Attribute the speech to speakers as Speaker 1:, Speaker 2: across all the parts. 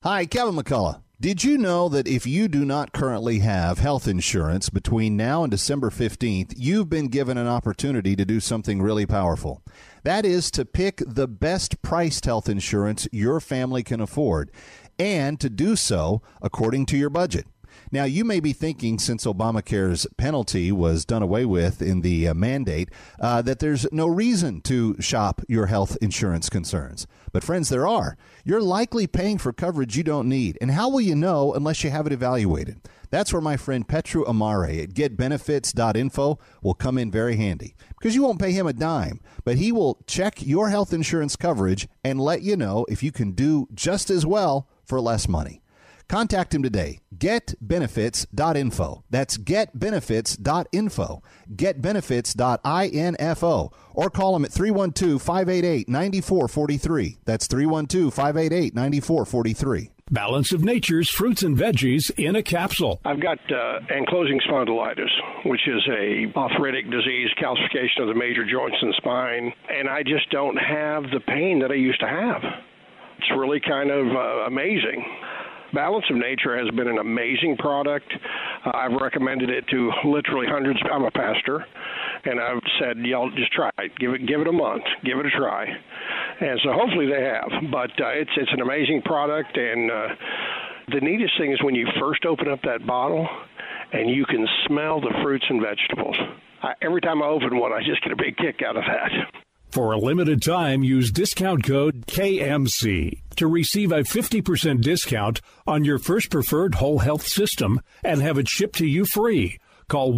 Speaker 1: Hi, Kevin McCullough. Did you know that if you do not currently have health insurance between now and December 15th, you've been given an opportunity to do something really powerful? That is to pick the best priced health insurance your family can afford, and to do so according to your budget. Now, you may be thinking, since Obamacare's penalty was done away with in the mandate, that there's no reason to shop your health insurance concerns. But friends, there are. You're likely paying for coverage you don't need. And how will you know unless you have it evaluated? That's where my friend Petru Amare at getbenefits.info will come in very handy, because you won't pay him a dime, but he will check your health insurance coverage and let you know if you can do just as well for less money. Contact him today. Getbenefits.info. That's getbenefits.info. Getbenefits.info. Or call him at 312-588-9443. That's 312-588-9443.
Speaker 2: Balance of Nature's fruits and veggies in a capsule.
Speaker 3: I've got ankylosing spondylitis, which is a arthritic disease, calcification of the major joints in the spine, and I just don't have the pain that I used to have. It's really kind of amazing. Balance of Nature has been an amazing product. I've recommended it to literally hundreds. I'm a pastor, and I've said, y'all just try it. Give it a month. Give it a try. And so hopefully they have. But it's an amazing product, and the neatest thing is when you first open up that bottle and you can smell the fruits and vegetables. Every time I open one, I just get a big kick out of that.
Speaker 2: For a limited time, use discount code KMC to receive a 50% discount on your first preferred whole health system and have it shipped to you free. Call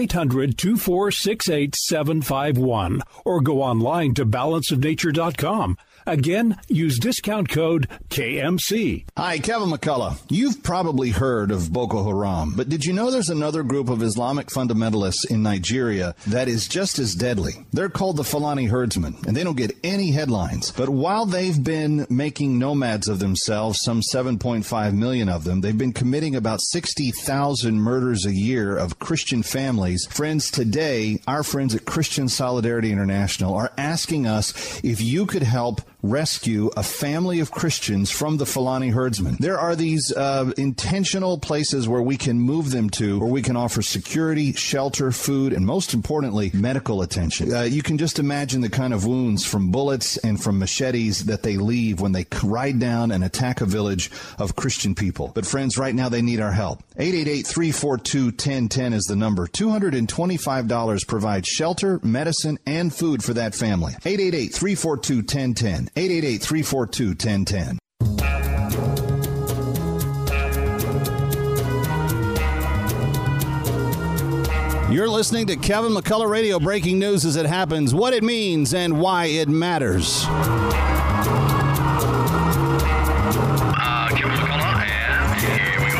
Speaker 2: 1-800-246-8751 or go online to balanceofnature.com. Again, use discount code KMC.
Speaker 1: Hi, Kevin McCullough. You've probably heard of Boko Haram, but did you know there's another group of Islamic fundamentalists in Nigeria that is just as deadly? They're called the Fulani Herdsmen, and they don't get any headlines. But while they've been making nomads of themselves, some 7.5 million of them, they've been committing about 60,000 murders a year of Christian families. Friends, today, our friends at Christian Solidarity International are asking us if you could help rescue a family of Christians from the Fulani Herdsmen. There are these intentional places where we can move them to, where we can offer security, shelter, food, and most importantly, medical attention. You can just imagine the kind of wounds from bullets and from machetes that they leave when they ride down and attack a village of Christian people. But friends, right now they need our help. 888-342-1010 is the number. $225 provides shelter, medicine, and food for that family. 888-342-1010. 888-342-1010. You're listening to Kevin McCullough Radio, breaking news as it happens, what it means, and why it matters.
Speaker 4: Kevin McCullough, and here we go.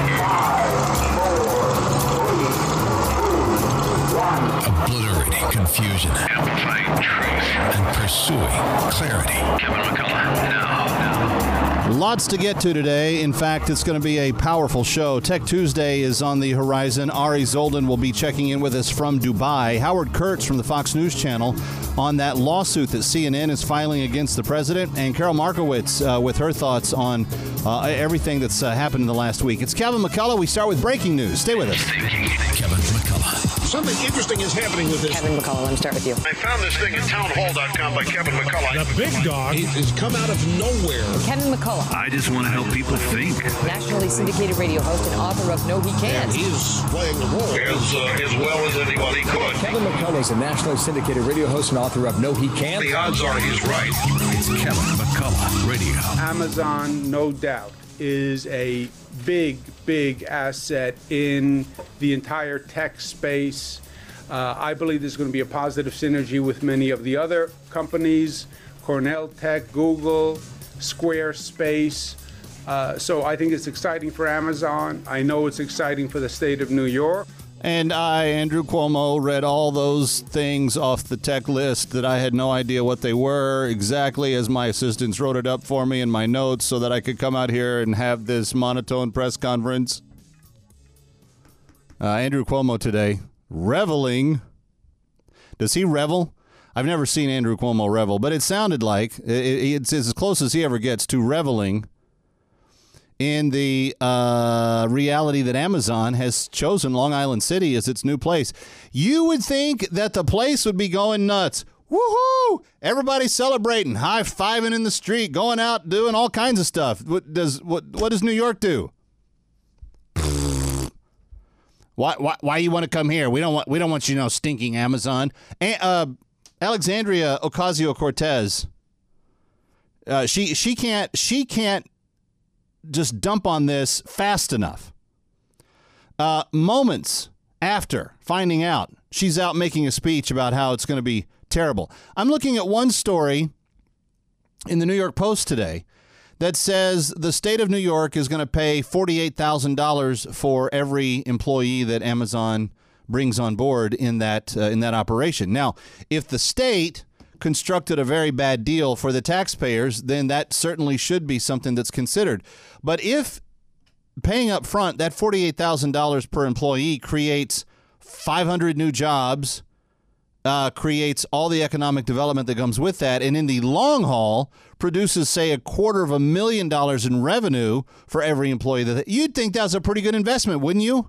Speaker 4: 5, 4, 3, 2, 1. Obliterating confusion. Amplifying truth. And pursuing clarity. Kevin McCullough, now.
Speaker 1: Lots to get to today. In fact, it's going to be a powerful show. Tech Tuesday is on the horizon. Ari Zoldan will be checking in with us from Dubai. Howard Kurtz from the Fox News Channel on that lawsuit that CNN is filing against the president. And Carol Markowitz with her thoughts on everything that's happened in the last week. It's Kevin McCullough. We start with breaking news. Stay with us.
Speaker 4: Kevin McCullough.
Speaker 5: Something interesting is happening with this.
Speaker 6: Kevin McCullough, let me start with you.
Speaker 5: I found this thing at townhall.com by Kevin McCullough.
Speaker 2: The big dog
Speaker 5: He's come out of nowhere.
Speaker 6: Kevin McCullough,
Speaker 4: I just want to help people think.
Speaker 6: nationally syndicated radio host and author of No He Can't.
Speaker 5: He's playing the role as well as anybody could.
Speaker 7: Kevin McCullough is a nationally syndicated radio host and author of No He Can't.
Speaker 5: The odds are he's right.
Speaker 4: It's Kevin McCullough Radio.
Speaker 8: Amazon, no doubt, is a big asset in the entire tech space. I believe there's going to be a positive synergy with many of the other companies, Cornell Tech, Google, Squarespace. So I think it's exciting for Amazon. I know it's exciting for the state of New York.
Speaker 1: And I, Andrew Cuomo, read all those things off the tech list that I had no idea what they were, exactly as my assistants wrote it up for me in my notes so that I could come out here and have this monotone press conference. Andrew Cuomo today, reveling. Does he revel? I've never seen Andrew Cuomo revel, but it sounded like it's as close as he ever gets to reveling in the reality that Amazon has chosen Long Island City as its new place. You would think that the place would be going nuts. Woohoo! Everybody's celebrating, high-fiving in the street, going out, doing all kinds of stuff. What does New York do? Why you want to come here? We don't want you stinking Amazon. Alexandria Ocasio-Cortez. She can't just dump on this fast enough. Moments after finding out, she's out making a speech about how it's going to be terrible. I'm looking at one story in the New York Post today that says the state of New York is going to pay $48,000 for every employee that Amazon brings on board in that operation. Now, if the state constructed a very bad deal for the taxpayers, then that certainly should be something that's considered. But if paying up front, that $48,000 per employee creates 500 new jobs, creates all the economic development that comes with that, and in the long haul produces, say, $250,000 in revenue for every employee, you'd think that's a pretty good investment, wouldn't you?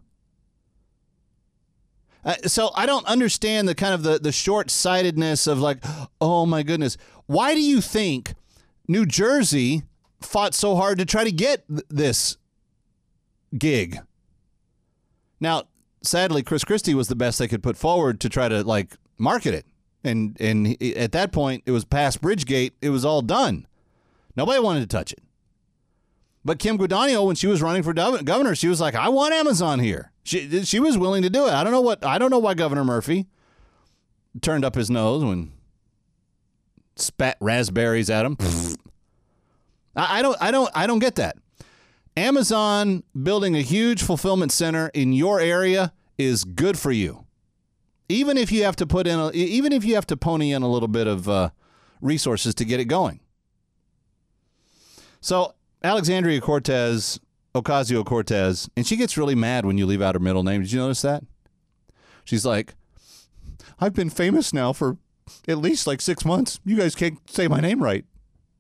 Speaker 1: So I don't understand the kind of the short-sightedness of like, oh my goodness, why do you think New Jersey fought so hard to try to get this gig? Now, sadly, Chris Christie was the best they could put forward to try to market it. And at that point, it was past Bridgegate. It was all done. Nobody wanted to touch it. But Kim Guadagno, when she was running for governor, she was like, I want Amazon here. She was willing to do it. I don't know why Governor Murphy turned up his nose when spat raspberries at him. I don't get that. Amazon building a huge fulfillment center in your area is good for you. Even if you have to pony in a little bit of resources to get it going. So Alexandria Ocasio-Cortez, and she gets really mad when you leave out her middle name. Did you notice that? She's like, I've been famous now for at least 6 months. You guys can't say my name right.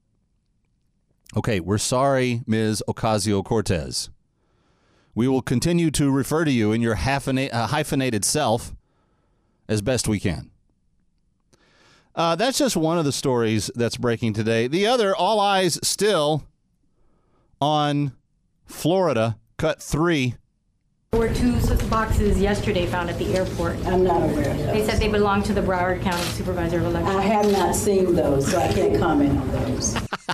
Speaker 1: Okay, we're sorry, Ms. Ocasio-Cortez. We will continue to refer to you in your hyphenated self as best we can. That's just one of the stories that's breaking today. The other, all eyes still on Florida, cut 3.
Speaker 9: There were 2 boxes yesterday found at the airport.
Speaker 10: I'm not aware of those.
Speaker 9: They said they belong to the Broward County Supervisor of Elections.
Speaker 10: I have not seen those, so I can't comment on those.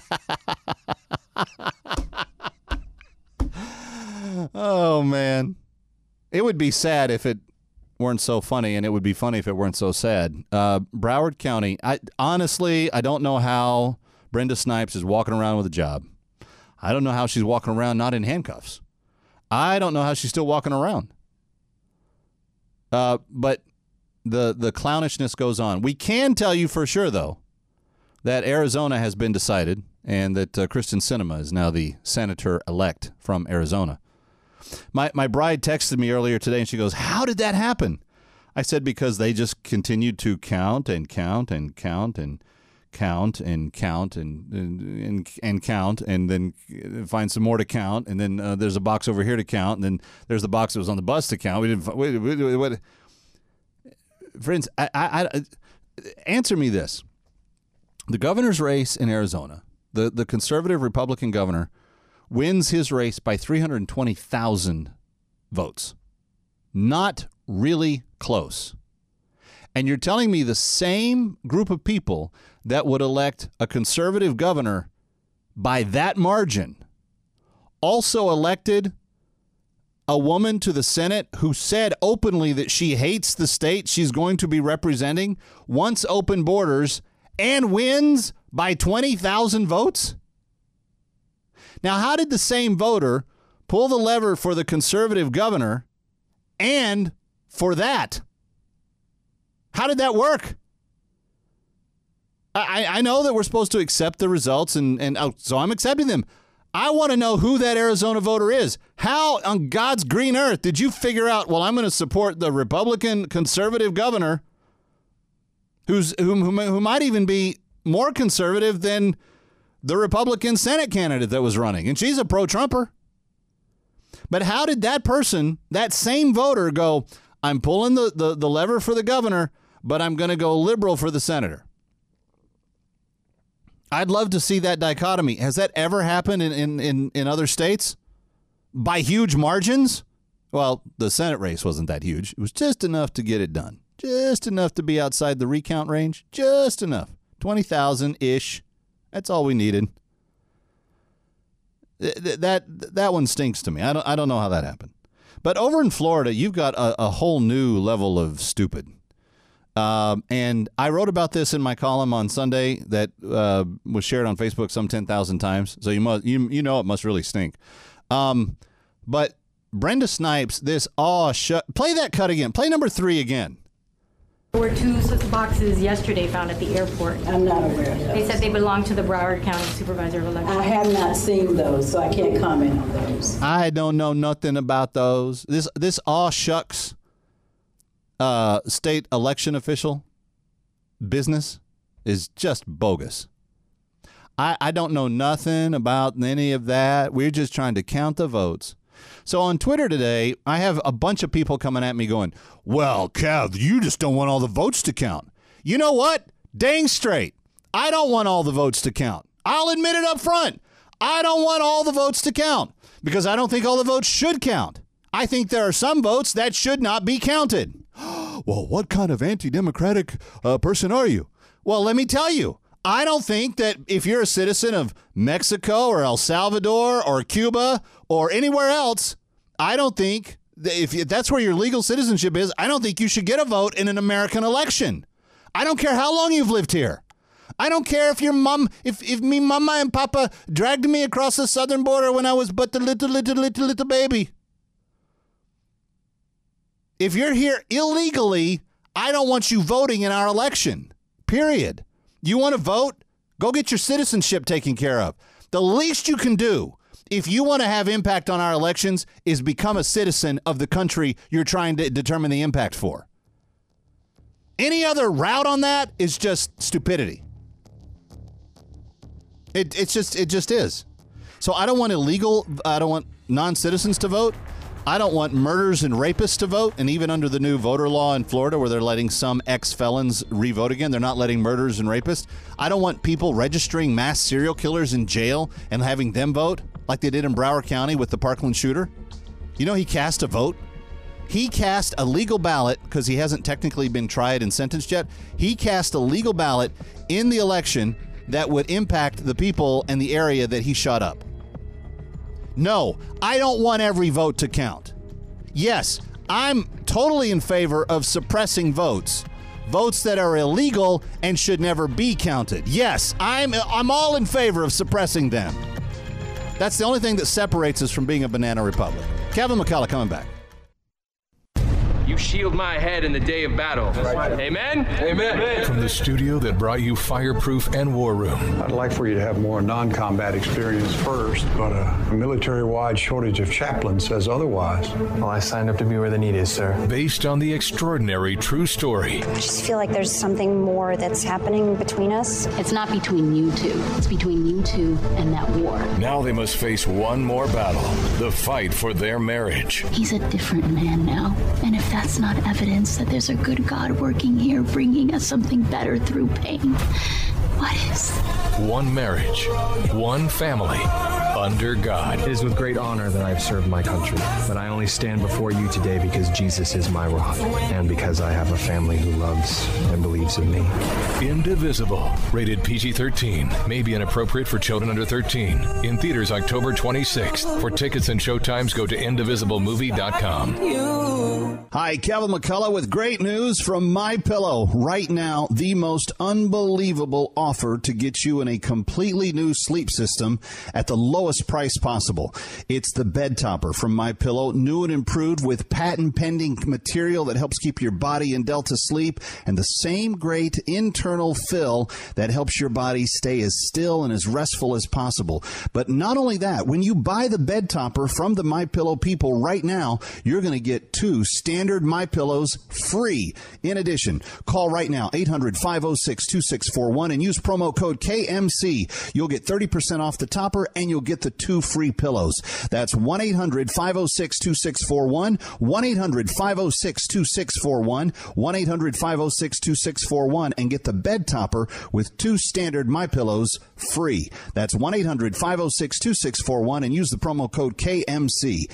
Speaker 1: Oh, man. It would be sad if it weren't so funny, and it would be funny if it weren't so sad. Broward County, I don't know how Brenda Snipes is walking around with a job. I don't know how she's walking around not in handcuffs. I don't know how she's still walking around. But the clownishness goes on. We can tell you for sure, though, that Arizona has been decided and that Kyrsten Sinema is now the senator-elect from Arizona. My bride texted me earlier today, and she goes, how did that happen? I said, because they just continued to count and count and count and count and count and count, and then find some more to count, and then there's a box over here to count, and then there's the box that was on the bus to count. We didn't. What? Friends, I answer me this: the governor's race in Arizona, the conservative Republican governor wins his race by 320,000 votes. Not really close. And you're telling me the same group of people that would elect a conservative governor by that margin also elected a woman to the Senate who said openly that she hates the state she's going to be representing, wants open borders, and wins by 20,000 votes? Now, how did the same voter pull the lever for the conservative governor and for that? How did that work? I know that we're supposed to accept the results, so I'm accepting them. I want to know who that Arizona voter is. How on God's green earth did you figure out, well, I'm going to support the Republican conservative governor who might even be more conservative than the Republican Senate candidate that was running, and she's a pro-Trumper. But how did that person, that same voter, go, I'm pulling the lever for the governor, but I'm going to go liberal for the senator? I'd love to see that dichotomy. Has that ever happened in other states? By huge margins? Well, the Senate race wasn't that huge. It was just enough to get it done. Just enough to be outside the recount range. Just enough. 20,000-ish. That's all we needed. That one stinks to me. I don't know how that happened. But over in Florida, you've got a whole new level of stupid. And I wrote about this in my column on Sunday that was shared on Facebook some 10,000 times. So you know it must really stink. But Brenda Snipes, play that cut again. Play number 3 again.
Speaker 9: There were 2 boxes yesterday found at the airport.
Speaker 10: I'm not aware of those.
Speaker 9: They said they belong to the Broward County Supervisor of Elections.
Speaker 10: I have not seen those, so I can't comment on those.
Speaker 1: I don't know nothing about those. This aw shucks state election official business is just bogus. I don't know nothing about any of that. We're just trying to count the votes. So on Twitter today, I have a bunch of people coming at me going, well, Kev, you just don't want all the votes to count. You know what? Dang straight. I don't want all the votes to count. I'll admit it up front. I don't want all the votes to count because I don't think all the votes should count. I think there are some votes that should not be counted. Well, what kind of anti-democratic person are you? Well, let me tell you. I don't think that if you're a citizen of Mexico or El Salvador or Cuba or anywhere else, I don't think that if that's where your legal citizenship is, I don't think you should get a vote in an American election. I don't care how long you've lived here. I don't care if your mom, if me mama and papa dragged me across the southern border when I was but a little baby. If you're here illegally, I don't want you voting in our election, period. You want to vote? Go get your citizenship taken care of. The least you can do if you want to have impact on our elections is become a citizen of the country you're trying to determine the impact for. Any other route on that is just stupidity. It just is. So I don't want non-citizens to vote. I don't want murderers and rapists to vote. And even under the new voter law in Florida where they're letting some ex-felons re-vote again, they're not letting murderers and rapists. I don't want people registering mass serial killers in jail and having them vote like they did in Broward County with the Parkland shooter. You know, he cast a vote. He cast a legal ballot because he hasn't technically been tried and sentenced yet. He cast a legal ballot in the election that would impact the people and the area that he shot up. No, I don't want every vote to count. Yes, I'm totally in favor of suppressing votes that are illegal and should never be counted. Yes, I'm all in favor of suppressing them. That's the only thing that separates us from being a banana republic. Kevin McCullough coming back.
Speaker 11: You shield my head in the day of battle. Right. Amen?
Speaker 4: Amen. From the studio that brought you Fireproof and War Room.
Speaker 12: I'd like for you to have more non-combat experience first, but a military-wide shortage of chaplains says otherwise.
Speaker 13: Well, I signed up to be where the need is, sir.
Speaker 4: Based on the extraordinary true story.
Speaker 14: I just feel like there's something more that's happening between us.
Speaker 15: It's not between you two. It's between you two and that war.
Speaker 4: Now they must face one more battle. The fight for their marriage.
Speaker 15: He's a different man now. And if that's not evidence that there's a good God working here, bringing us something better through pain, what is?
Speaker 4: One marriage, one family, under God.
Speaker 13: It is with great honor that I have served my country, but I only stand before you today because Jesus is my rock, and because I have a family who loves and believes in me.
Speaker 4: Indivisible, rated PG-13, may be inappropriate for children under 13. In theaters October 26th. For tickets and showtimes, go to indivisiblemovie.com.
Speaker 1: Hi, Kevin McCullough with great news from MyPillow. Right now, the most unbelievable offer to get you in a completely new sleep system at the lowest price possible. It's the bed topper from MyPillow, new and improved with patent-pending material that helps keep your body in Delta sleep, and the same great internal fill that helps your body stay as still and as restful as possible. But not only that, when you buy the bed topper from the MyPillow people right now, you're going to get 2 standard MyPillows free. In addition, call right now, 800-506-2641, and use promo code KMC. You'll get 30% off the topper, and you'll get the 2 free pillows. That's 1-800-506-2641, 1-800-506-2641, 1-800-506-2641, and get the bed topper with 2 standard MyPillows free. That's 1-800-506-2641 and use the promo code KMC.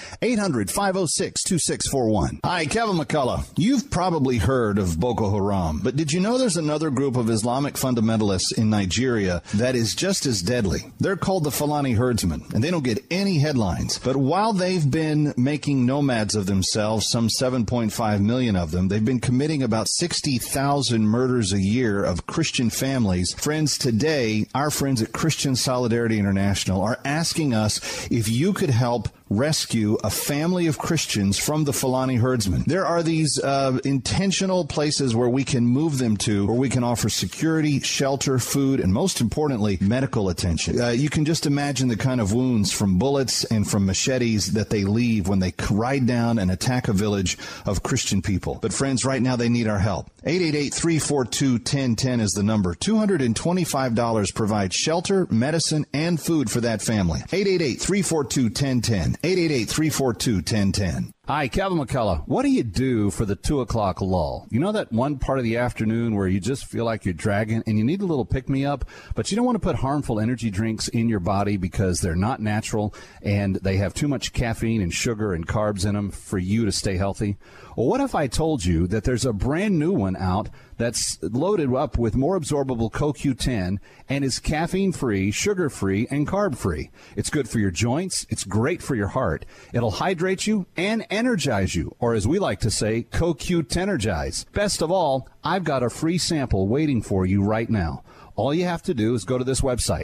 Speaker 1: 800-506-2641. Hi, Kevin McCullough. You've probably heard of Boko Haram, but did you know there's another group of Islamic fundamentalists in Nigeria that is just as deadly? They're called the Fulani herdsmen, and they don't get any headlines. But while they've been making nomads of themselves, some 7.5 million of them, they've been committing about 60,000 murders a year of Christian families. Friends, today, our friends at Christian Solidarity International are asking us if you could help rescue a family of Christians from the Fulani herdsmen. There are these intentional places where we can move them to, where we can offer security, shelter, food, and most importantly, medical attention. You can just imagine the kind of wounds from bullets and from machetes that they leave when they ride down and attack a village of Christian people. But friends, right now they need our help. 888-342-1010 is the number. $225 provides shelter, medicine, and food for that family. 888-342-1010. 888-342-1010. Hi, Kevin McCullough. What do you do for the 2 o'clock lull? You know that one part of the afternoon where you just feel like you're dragging and you need a little pick-me-up, but you don't want to put harmful energy drinks in your body because they're not natural and they have too much caffeine and sugar and carbs in them for you to stay healthy? Well, what if I told you that there's a brand new one out that's loaded up with more absorbable CoQ10 and is caffeine-free, sugar-free, and carb-free? It's good for your joints. It's great for your heart. It'll hydrate you and energize you, or as we like to say, CoQ10ergize. Best of all, I've got a free sample waiting for you right now. All you have to do is go to this website,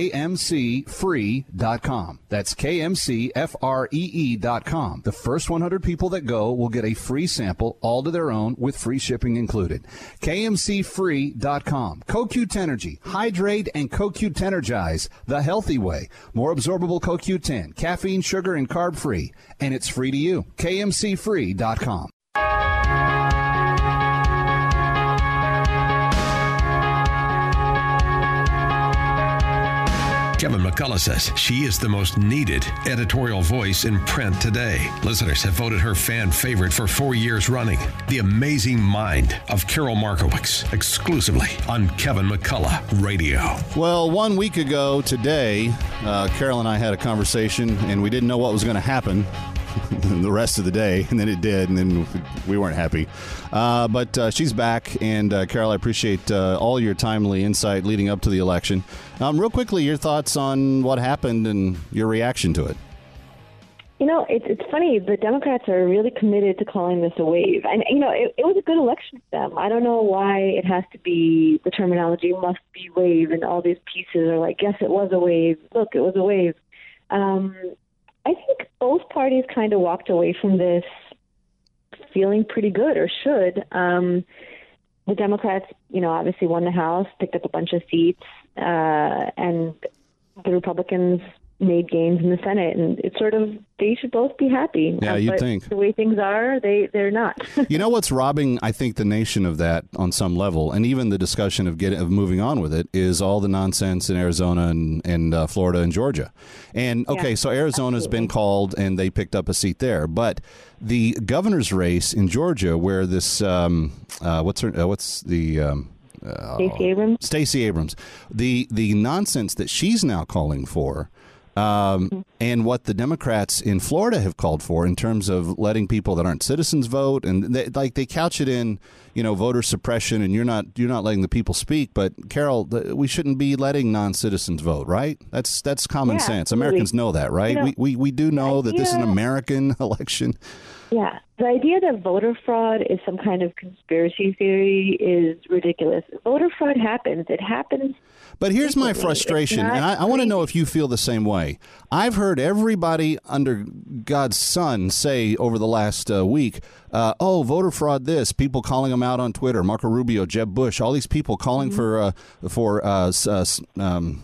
Speaker 1: KMCfree.com. That's KMCFREE.com. The first 100 people that go will get a free sample, all to their own, with free shipping included. KMCfree.com. CoQ10ergy. Hydrate and CoQ10ergize the healthy way. More absorbable CoQ10, caffeine, sugar, and carb free. And it's free to you. KMCfree.com.
Speaker 16: Kevin McCullough says she is the most needed editorial voice in print today. Listeners have voted her fan favorite for 4 years running. The Amazing Mind of Carol Markowitz, exclusively on Kevin McCullough Radio.
Speaker 1: Well, 1 week ago today, Carol and I had a conversation, and we didn't know what was going to happen the rest of the day, and then it did, and then we weren't happy. But she's back, and Carol, I appreciate all your timely insight leading up to the election. Real quickly, your thoughts on what happened and your reaction to it.
Speaker 17: You know, it's funny. The Democrats are really committed to calling this a wave. And, you know, it was a good election for them. I don't know why it has to be, the terminology must be wave, and all these pieces are like, yes, it was a wave. Look, it was a wave. I think both parties kind of walked away from this feeling pretty good, or should. The Democrats, you know, obviously won the House, picked up a bunch of seats, and the Republicans made gains in the Senate, and it's sort of, they should both be happy.
Speaker 1: Yeah, you'd think.
Speaker 17: The way things are, they're not.
Speaker 1: You know what's robbing, I think, the nation of that on some level, and even the discussion of moving on with it, is all the nonsense in Arizona and Florida and Georgia. And, okay, yeah, so Arizona's been called, and they picked up a seat there. But the governor's race in Georgia, where this, Stacey
Speaker 17: Abrams.
Speaker 1: Stacey Abrams. The nonsense that she's now calling for, and what the Democrats in Florida have called for in terms of letting people that aren't citizens vote, and they couch it in, you know, voter suppression, and you're not letting the people speak. But Carol, we shouldn't be letting non-citizens vote, right? That's common sense. Absolutely. Americans know that, right? You know, we do know that this is an American election.
Speaker 17: Yeah. The idea that voter fraud is some kind of conspiracy theory is ridiculous. Voter fraud happens. It happens.
Speaker 1: But here's my frustration, and I want to know if you feel the same way. I've heard everybody under God's sun say over the last week, voter fraud this, people calling them out on Twitter, Marco Rubio, Jeb Bush, all these people calling for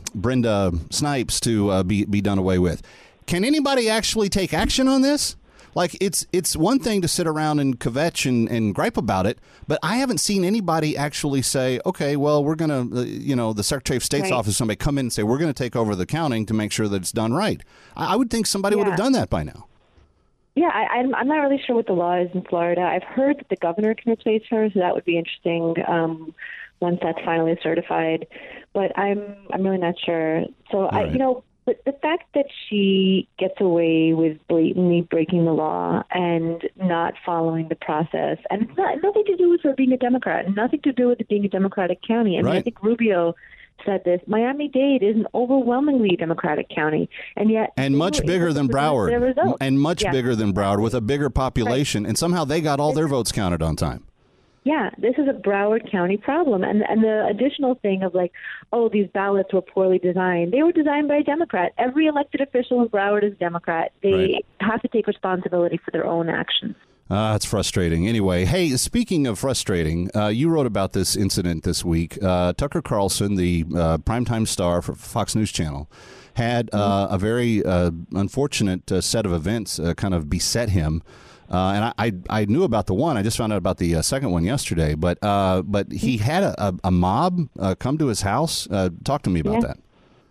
Speaker 1: Brenda Snipes to be done away with. Can anybody actually take action on this? Like, it's one thing to sit around and kvetch and gripe about it, but I haven't seen anybody actually say, okay, well, we're going to, the Secretary of State's office, somebody come in and say, we're going to take over the counting to make sure that it's done right. I would think somebody would have done that by now.
Speaker 17: Yeah, I'm not really sure what the law is in Florida. I've heard that the governor can replace her, so that would be interesting once that's finally certified. But I'm really not sure. So, but the fact that she gets away with blatantly breaking the law and not following the process, and it's nothing to do with her being a Democrat, nothing to do with it being a Democratic county. I mean, I think Rubio said this. Miami-Dade is an overwhelmingly Democratic county, and yet
Speaker 1: much bigger than Broward, bigger than Broward with a bigger population, and somehow they got all their votes counted on time.
Speaker 17: Yeah, this is a Broward County problem. And the additional thing of these ballots were poorly designed. They were designed by a Democrat. Every elected official in Broward is Democrat. They have to take responsibility for their own actions.
Speaker 1: It's frustrating. Anyway, hey, speaking of frustrating, you wrote about this incident this week. Tucker Carlson, the primetime star for Fox News Channel, had a very unfortunate set of events kind of beset him. And I knew about the one. I just found out about the second one yesterday. But he had a mob come to his house. Talk to me about that.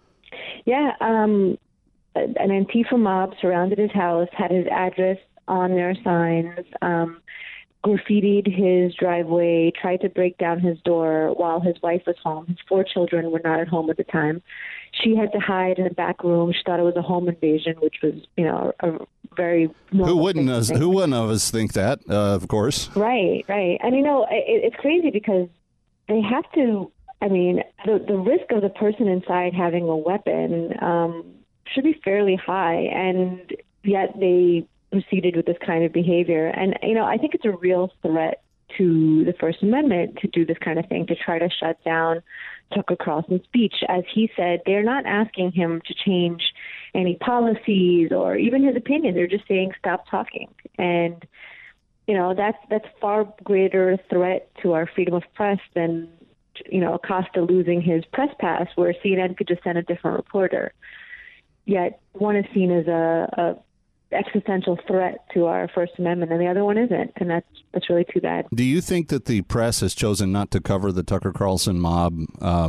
Speaker 17: Yeah, an Antifa mob surrounded his house, had his address on their signs, graffitied his driveway, tried to break down his door while his wife was home. His 4 children were not at home at the time. She had to hide in a back room. She thought it was a home invasion, which was, a very
Speaker 1: Who wouldn't of us think that? Of course.
Speaker 17: Right. And it's crazy because they have to. I mean, the risk of the person inside having a weapon should be fairly high, and yet they proceeded with this kind of behavior. And I think it's a real threat to the First Amendment to do this kind of thing, to try to shut down Tucker Carlson's speech. As he said, they're not asking him to change any policies or even his opinion. They're just saying, stop talking. And, that's far greater threat to our freedom of press than, Acosta losing his press pass, where CNN could just send a different reporter. Yet one is seen as a existential threat to our First Amendment, and the other one isn't, and that's really too bad.
Speaker 1: Do you think that the press has chosen not to cover the Tucker Carlson mob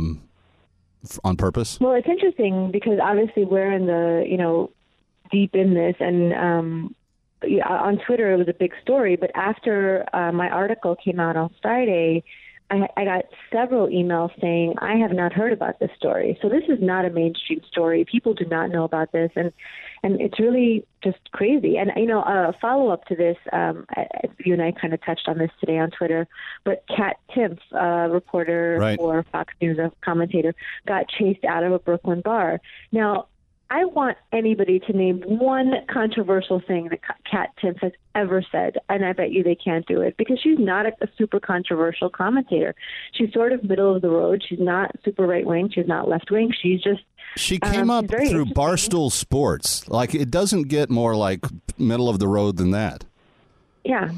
Speaker 1: on purpose?
Speaker 17: Well, it's interesting because obviously we're in the deep in this, and on Twitter it was a big story. But after my article came out on Friday, I got several emails saying, I have not heard about this story. So this is not a mainstream story. People do not know about this. And it's really just crazy. And, a follow-up to this, you and I kind of touched on this today on Twitter, but Kat Timpf, reporter for Fox News, a commentator, got chased out of a Brooklyn bar. Now, I want anybody to name one controversial thing that Kat Timpf has ever said, and I bet you they can't do it, because she's not a super controversial commentator. She's sort of middle of the road. She's not super right-wing. She's not left-wing. She's just...
Speaker 1: She came up through Barstool Sports. Like, it doesn't get more like middle of the road than that.
Speaker 17: Yeah.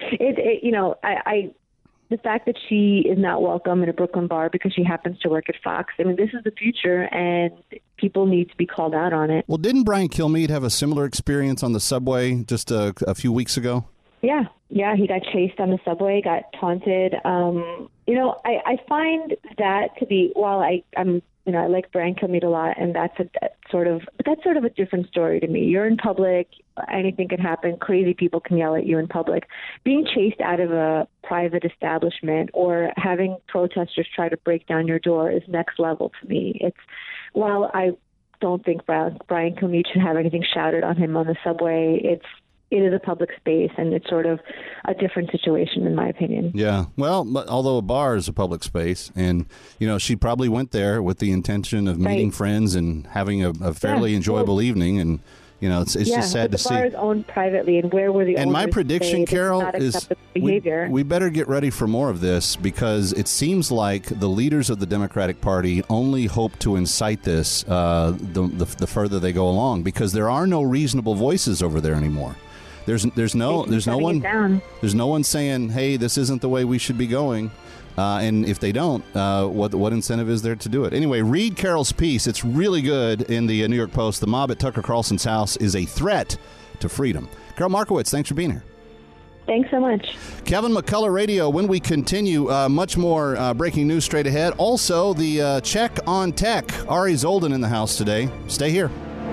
Speaker 17: The fact that she is not welcome in a Brooklyn bar because she happens to work at Fox, I mean, this is the future, and people need to be called out on it.
Speaker 1: Well, didn't Brian Kilmeade have a similar experience on the subway just a few weeks ago?
Speaker 17: Yeah, he got chased on the subway, got taunted. I find that to be, while I like Brian Kilmeade a lot, and that's sort of a different story to me. You're in public, anything can happen. Crazy people can yell at you in public. Being chased out of a private establishment or having protesters try to break down your door is next level to me. While I don't think Brian Kilmeade should have anything shouted on him on the subway, it is a public space, and it's sort of a different situation, in my opinion.
Speaker 1: Yeah. Well, although a bar is a public space, and, she probably went there with the intention of meeting friends and having a fairly enjoyable evening. And, it's just sad to see.
Speaker 17: The bar is owned privately, and where were the owners?
Speaker 1: And my prediction, Carol, is we better get ready for more of this, because it seems like the leaders of the Democratic Party only hope to incite this the further they go along, because there are no reasonable voices over there anymore. There's no one saying, hey, this isn't the way we should be going. And if they don't, what incentive is there to do it? Anyway, read Carol's piece. It's really good in the New York Post. The mob at Tucker Carlson's house is a threat to to freedom. Carol Markowitz, thanks for being here.
Speaker 17: Thanks so much.
Speaker 1: Kevin McCullough Radio. When we continue, much more breaking news straight ahead. Also, the check on tech. Ari Zoldan in the house today. Stay here.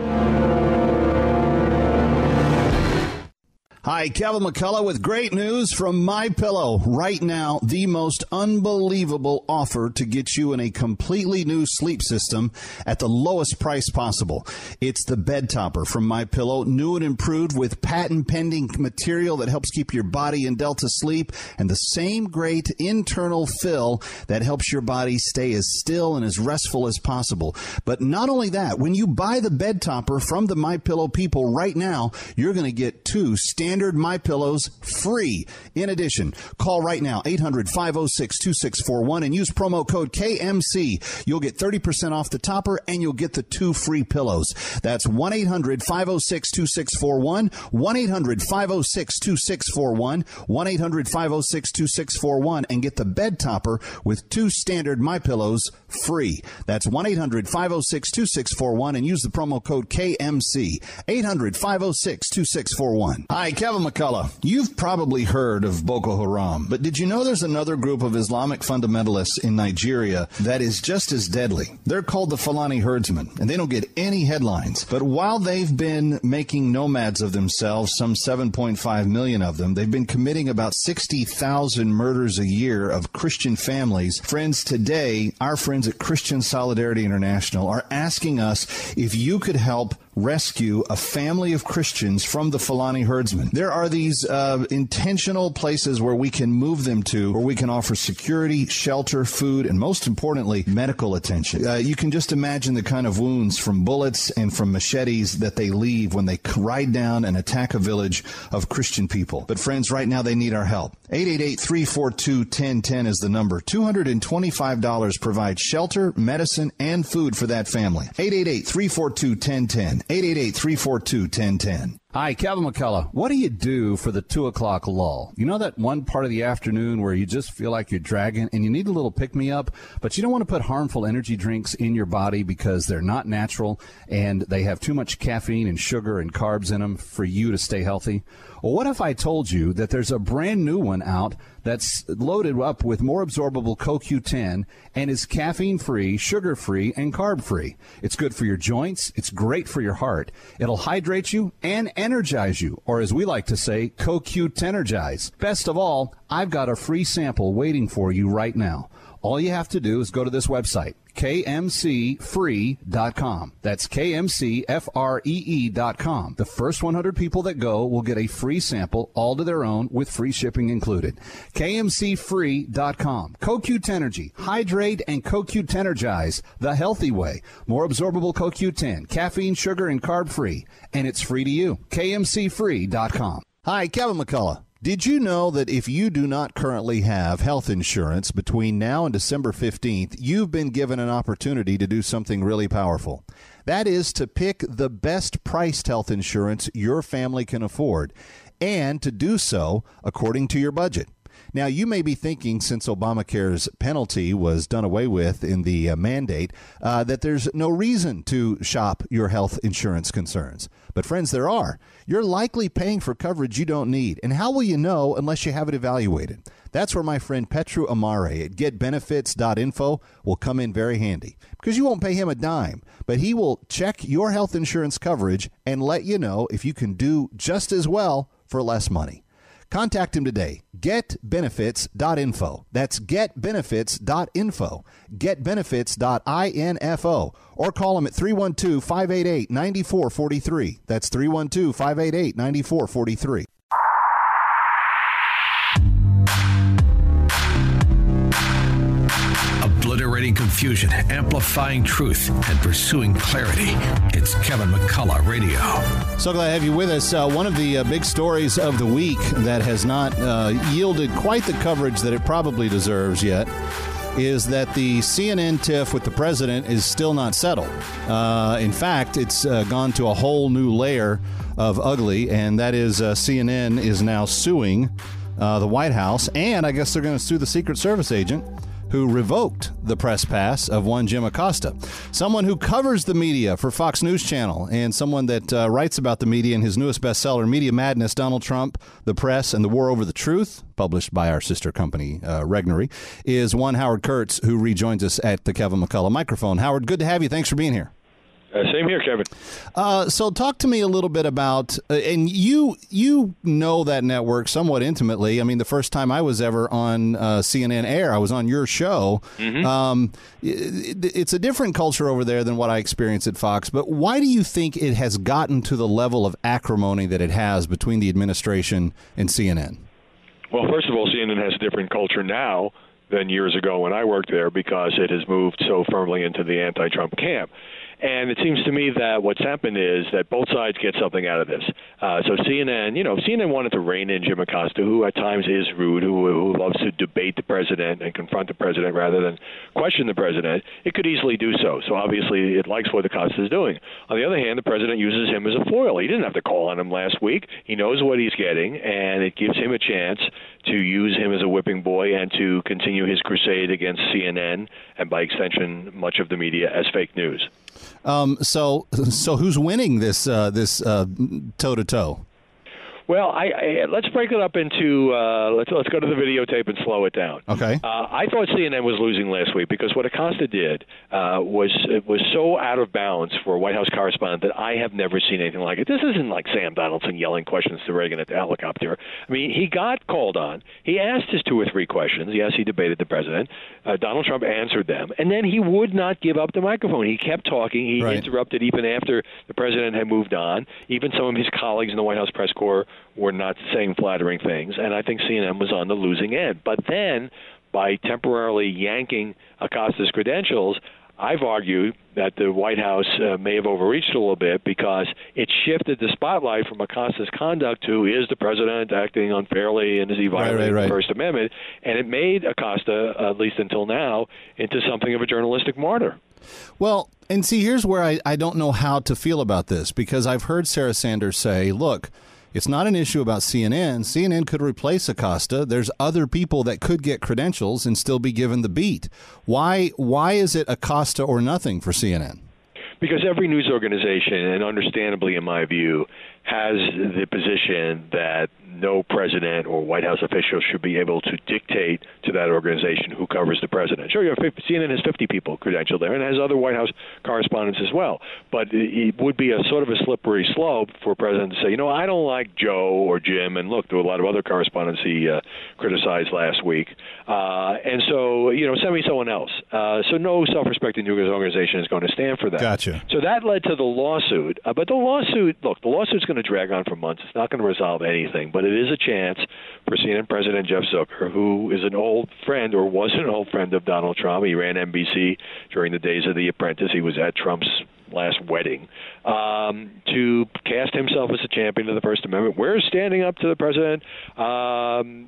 Speaker 1: Hi, Kevin McCullough with great news from MyPillow. Right now, the most unbelievable offer to get you in a completely new sleep system at the lowest price possible. It's the bed topper from MyPillow, new and improved with patent-pending material that helps keep your body in Delta sleep, and the same great internal fill that helps your body stay as still and as restful as possible. But not only that, when you buy the bed topper from the MyPillow people right now, you're going to get 2 standard MyPillows free. In addition, call right now, 800-506-2641, and use promo code KMC. You'll get 30% off the topper, and you'll get the 2 free pillows. That's 1-800-506-2641, 1-800-506-2641, 1-800-506-2641, and get the bed topper with 2 standard MyPillows free. That's 1-800-506-2641, and use the promo code KMC. 800-506-2641. Hi, Kevin McCullough. You've probably heard of Boko Haram, but did you know there's another group of Islamic fundamentalists in Nigeria that is just as deadly? They're called the Fulani herdsmen, and they don't get any headlines. But while they've been making nomads of themselves, some 7.5 million of them, they've been committing about 60,000 murders a year of Christian families. Friends, today, our friends at Christian Solidarity International are asking us if you could help rescue a family of Christians from the Fulani herdsmen. There are these intentional places where we can move them to, where we can offer security, shelter, food, and most importantly, medical attention. You can just imagine the kind of wounds from bullets and from machetes that they leave when they ride down and attack a village of Christian people. But friends, right now they need our help. 888-342-1010 is the number. $225 provides shelter, medicine, and food for that family. 888-342-1010. 888-342-1010. Hi, Kevin McCullough. What do you do for the 2 o'clock lull? You know that one part of the afternoon where you just feel like you're dragging and you need a little pick-me-up, but you don't want to put harmful energy drinks in your body because they're not natural and they have too much caffeine and sugar and carbs in them for you to stay healthy? Well, what if I told you that there's a brand new one out that's loaded up with more absorbable CoQ10 and is caffeine-free, sugar-free, and carb-free? It's good for your joints. It's great for your heart. It'll hydrate you and energize you, or as we like to say, CoQ10ergize. Best of all, I've got a free sample waiting for you right now. All you have to do is go to this website, KMCfree.com. That's KMCFREE.com. The first 100 people that go will get a free sample, all to their own, with free shipping included. KMCfree.com. CoQ10ergy. Hydrate and CoQ10ergize the healthy way. More absorbable CoQ10, caffeine, sugar, and carb-free. And it's free to you. KMCfree.com. Hi, Kevin McCullough. Did you know that if you do not currently have health insurance between now and December 15th, you've been given an opportunity to do something really powerful? That is to pick the best priced health insurance your family can afford, and to do so according to your budget. Now, you may be thinking, since Obamacare's penalty was done away with in the mandate, that there's no reason to shop your health insurance concerns. But friends, there are. You're likely paying for coverage you don't need. And how will you know unless you have it evaluated? That's where my friend Petru Amare at getbenefits.info will come in very handy, because you won't pay him a dime, but he will check your health insurance coverage and let you know if you can do just as well for less money. Contact him today. Getbenefits.info. That's getbenefits.info. Getbenefits.info. Or call him at 312-588-9443. That's 312-588-9443.
Speaker 16: Obliterating confusion, amplifying truth, and pursuing clarity. It's Kevin McCullough Radio.
Speaker 1: So glad to have you with us. One of the big stories of the week that has not yielded quite the coverage that it probably deserves yet is that the CNN tiff with the president is still not settled. In fact, it's gone to a whole new layer of ugly, and that is CNN is now suing the White House, and I guess they're going to sue the Secret Service agent who revoked the press pass of one Jim Acosta, someone who covers the media for Fox News Channel and someone that writes about the media in his newest bestseller, Media Madness, Donald Trump, the Press, and the War Over the Truth, published by our sister company, Regnery, is one Howard Kurtz, who rejoins us at the Kevin McCullough microphone. Howard, good to have you. Thanks for being here.
Speaker 18: Same here, Kevin.
Speaker 1: So talk to me a little bit about, and you know that network somewhat intimately. I mean, the first time I was ever on CNN Air, I was on your show. Mm-hmm. It's a different culture over there than what I experienced at Fox, but why do you think it has gotten to the level of acrimony that it has between the administration and CNN?
Speaker 18: Well, first of all, CNN has a different culture now than years ago when I worked there because it has moved so firmly into the anti-Trump camp. And it seems to me that what's happened is that both sides get something out of this. So CNN wanted to rein in Jim Acosta, who at times is rude, who loves to debate the president and confront the president rather than question the president. It could easily do so. So obviously it likes what Acosta is doing. On the other hand, the president uses him as a foil. He didn't have to call on him last week. He knows what he's getting, and it gives him a chance to use him as a whipping boy and to continue his crusade against CNN and, by extension, much of the media as fake news.
Speaker 1: So who's winning this toe-to-toe?
Speaker 18: Well, let's break it up into let's go to the videotape and slow it down.
Speaker 1: Okay.
Speaker 18: I thought CNN was losing last week because what Acosta did was so out of bounds for a White House correspondent that I have never seen anything like it. This isn't like Sam Donaldson yelling questions to Reagan at the helicopter. I mean, he got called on. He asked his 2 or 3 questions. Yes, he debated the president. Donald Trump answered them, and then he would not give up the microphone. He kept talking. He interrupted even after the president had moved on. Even some of his colleagues in the White House press corps were not saying flattering things, and I think CNN was on the losing end. But then, by temporarily yanking Acosta's credentials, I've argued that the White House may have overreached a little bit because it shifted the spotlight from Acosta's conduct to, is the president acting unfairly and is he violating the First Amendment? And it made Acosta, at least until now, into something of a journalistic martyr.
Speaker 1: Well, and see, here's where I don't know how to feel about this, because I've heard Sarah Sanders say, look, it's not an issue about CNN. CNN could replace Acosta. There's other people that could get credentials and still be given the beat. Why is it Acosta or nothing for CNN?
Speaker 18: Because every news organization, and understandably in my view, has the position that no president or White House official should be able to dictate to that organization who covers the president. Sure, CNN has 50 people credentialed there and has other White House correspondents as well. But it would be a sort of a slippery slope for a president to say, I don't like Joe or Jim. And look, there were a lot of other correspondents he criticized last week. And so, send me someone else. So no self-respecting news organization is going to stand for that.
Speaker 1: Gotcha.
Speaker 18: So that led to the lawsuit. But the lawsuit's going to drag on for months. It's not going to resolve anything, but it is a chance for CNN President Jeff Zucker, who is an old friend or was an old friend of Donald Trump. He ran NBC during the days of The Apprentice. He was at Trump's last wedding, to cast himself as a champion of the First Amendment. We're standing up to the president, on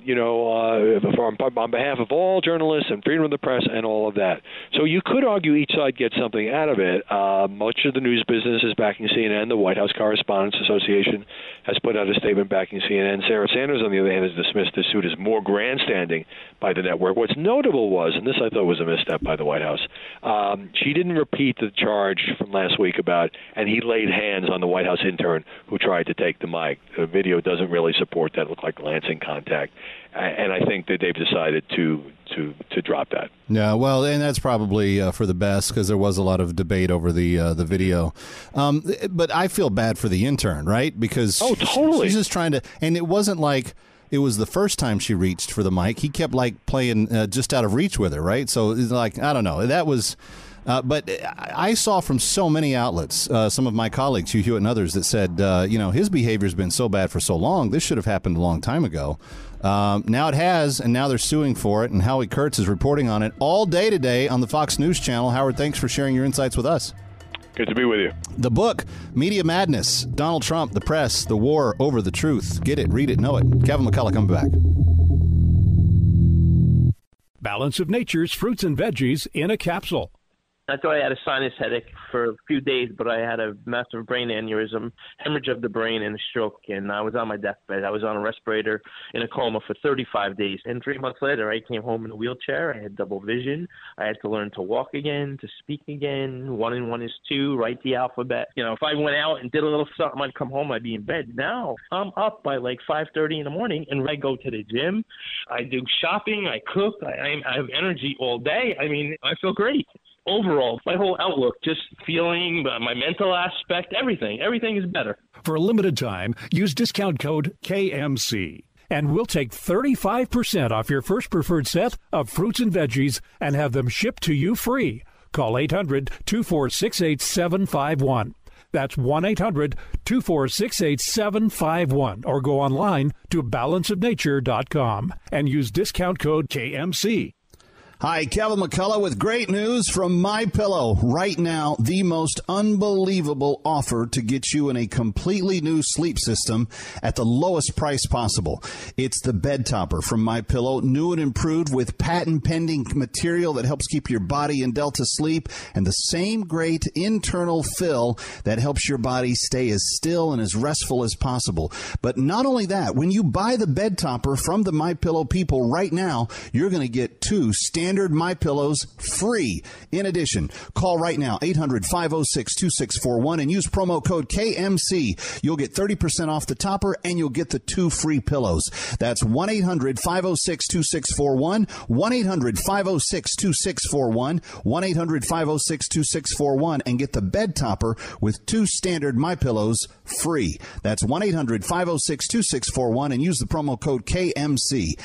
Speaker 18: behalf of all journalists and freedom of the press and all of that. So you could argue each side gets something out of it. Much of the news business is backing CNN. The White House Correspondents Association has put out a statement backing CNN. Sarah Sanders, on the other hand, has dismissed this suit as more grandstanding by the network. What's notable was, and this I thought was a misstep by the White House, she didn't repeat the charge from last week about, and he laid hands on the White House intern who tried to take the mic. The video doesn't really support that. It looked like glancing contact. And I think that they've decided to drop that.
Speaker 1: Yeah, well, and that's probably for the best, because there was a lot of debate over the video. But I feel bad for the intern, right? Because
Speaker 18: totally.
Speaker 1: She's just trying to, and it wasn't like it was the first time she reached for the mic. He kept playing just out of reach with her, right? So it's like, I don't know. That was. But I saw from so many outlets, some of my colleagues, Hugh Hewitt and others, that said, his behavior's been so bad for so long. This should have happened a long time ago. Now it has, and now they're suing for it. And Howie Kurtz is reporting on it all day today on the Fox News Channel. Howard, thanks for sharing your insights with us.
Speaker 18: Good to be with you.
Speaker 1: The book, Media Madness, Donald Trump, the Press, the War Over the Truth. Get it, read it, know it. Kevin McCullough coming back.
Speaker 2: Balance of Nature's fruits and veggies in a capsule.
Speaker 19: I thought I had a sinus headache for a few days, but I had a massive brain aneurysm, hemorrhage of the brain, and a stroke. And I was on my deathbed. I was on a respirator in a coma for 35 days. And 3 months later, I came home in a wheelchair. I had double vision. I had to learn to walk again, to speak again. 1 and 1 is 2, write the alphabet. You know, if I went out and did a little something, I'd come home, I'd be in bed. Now I'm up by like 5:30 in the morning, and I go to the gym. I do shopping. I cook. I have energy all day. I mean, I feel great. Overall, my whole outlook, just feeling, my mental aspect, everything is better.
Speaker 2: For a limited time, use discount code KMC, and we'll take 35% off your first preferred set of fruits and veggies and have them shipped to you free. Call 800-246-8751. That's 1-800-246-8751, or go online to balanceofnature.com and use discount code KMC.
Speaker 1: Hi, Kevin McCullough with great news from MyPillow. Right now, the most unbelievable offer to get you in a completely new sleep system at the lowest price possible. It's the bed topper from MyPillow, new and improved with patent-pending material that helps keep your body in Delta sleep, and the same great internal fill that helps your body stay as still and as restful as possible. But not only that, when you buy the bed topper from the MyPillow people right now, you're going to get 2 standard MyPillows free. In addition, call right now, 800-506-2641, and use promo code KMC. You'll get 30% off the topper, and you'll get the 2 free pillows. That's 1-800-506-2641, 1-800-506-2641, 1-800-506-2641, and get the bed topper with 2 standard MyPillows free. That's 1-800-506-2641, and use the promo code KMC.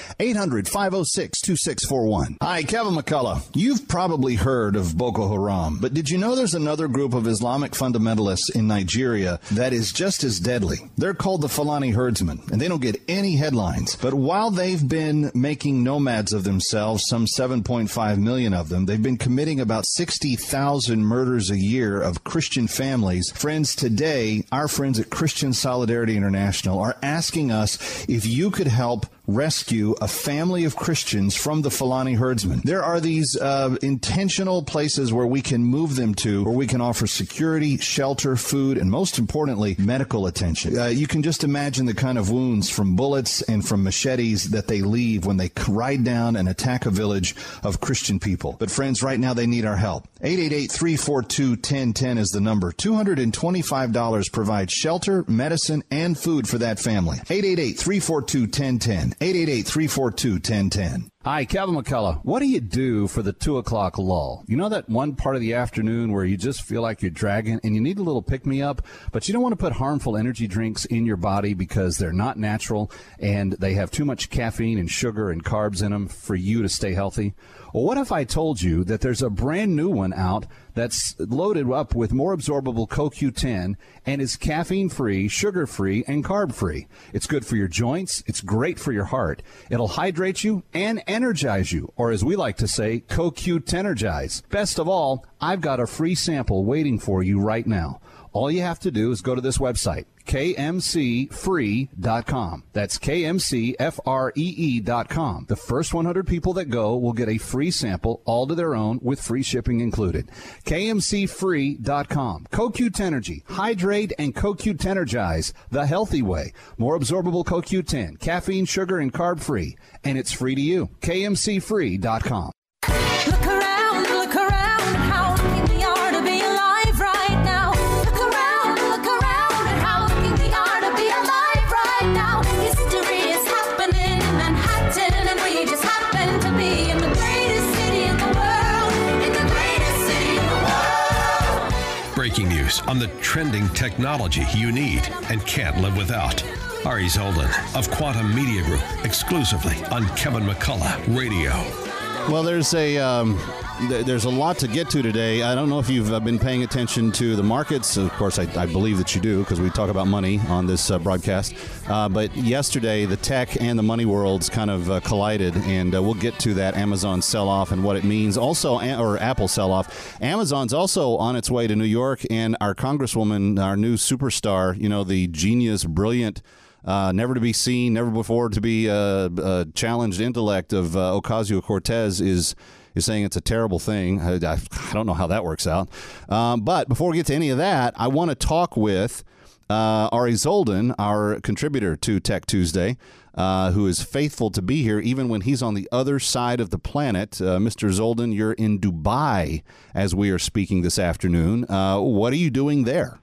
Speaker 1: 800-506-2641. Hi, Kevin McCullough. You've probably heard of Boko Haram, but did you know there's another group of Islamic fundamentalists in Nigeria that is just as deadly? They're called the Fulani herdsmen, and they don't get any headlines. But while they've been making nomads of themselves, some 7.5 million of them, they've been committing about 60,000 murders a year of Christian families. Friends, today, our friends at Christian Solidarity International are asking us if you could help rescue a family of Christians from the Fulani herdsmen. There are these intentional places where we can move them to, where we can offer security, shelter, food, and most importantly, medical attention. You can just imagine the kind of wounds from bullets and from machetes that they leave when they ride down and attack a village of Christian people. But friends, right now they need our help. 888-342-1010 is the number. $225 provides shelter, medicine, and food for that family. 888-342-1010. 888-342-1010. Hi, Kevin McCullough. What do you do for the 2 o'clock lull? You know that one part of the afternoon where you just feel like you're dragging and you need a little pick-me-up, but you don't want to put harmful energy drinks in your body because they're not natural and they have too much caffeine and sugar and carbs in them for you to stay healthy? Well, what if I told you that there's a brand new one out that's loaded up with more absorbable CoQ10 and is caffeine-free, sugar-free, and carb-free? It's good for your joints. It's great for your heart. It'll hydrate you and energize you, or as we like to say, CoQ10ergize. Best of all, I've got a free sample waiting for you right now. All you have to do is go to this website, KMCfree.com. That's KMCFREE.com. The first 100 people that go will get a free sample, all to their own, with free shipping included. KMCfree.com. CoQ10ergy. Hydrate and CoQ10ergize the healthy way. More absorbable CoQ10, caffeine, sugar, and carb-free. And it's free to you. KMCfree.com.
Speaker 20: Look around, how lucky we are to be alive right now. Look around, how lucky we are to be alive right now. History is happening in Manhattan, and we just happen to be in the greatest city in the world,
Speaker 16: Breaking news on the trending technology you need and can't live without. Ari Zoldan of Quantum Media Group, exclusively on Kevin McCullough Radio.
Speaker 1: Well, there's a lot to get to today. I don't know if you've been paying attention to the markets. Of course, I believe that you do because we talk about money on this broadcast. But yesterday, the tech and the money worlds kind of collided, and we'll get to that Amazon sell-off and what it means. Also, or Apple sell-off. Amazon's also on its way to New York, and our Congresswoman, our new superstar, you know, the genius, brilliant, never to be seen, never before to be challenged intellect of Ocasio-Cortez is is saying it's a terrible thing. I don't know how that works out. But before we get to any of that, I want to talk with Ari Zoldan, our contributor to Tech Tuesday, who is faithful to be here even when he's on the other side of the planet. Mr. Zoldan, you're in Dubai as we are speaking this afternoon. What are you doing there?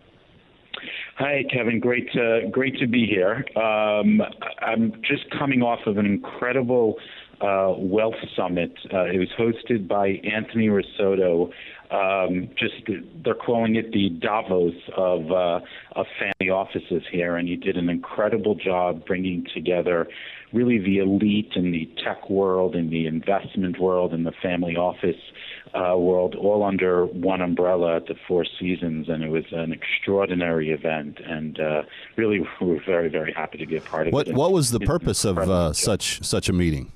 Speaker 21: Hi, Kevin. Great to be here. I'm just coming off of an incredible Wealth Summit. It was hosted by Anthony Risotto. They're calling it the Davos of family offices here, and he did an incredible job bringing together really the elite in the tech world, in the investment world, in the family office world, all under one umbrella at the Four Seasons, and it was an extraordinary event, and really we're very, very happy to be a part of it.
Speaker 1: What was the purpose of such a meeting?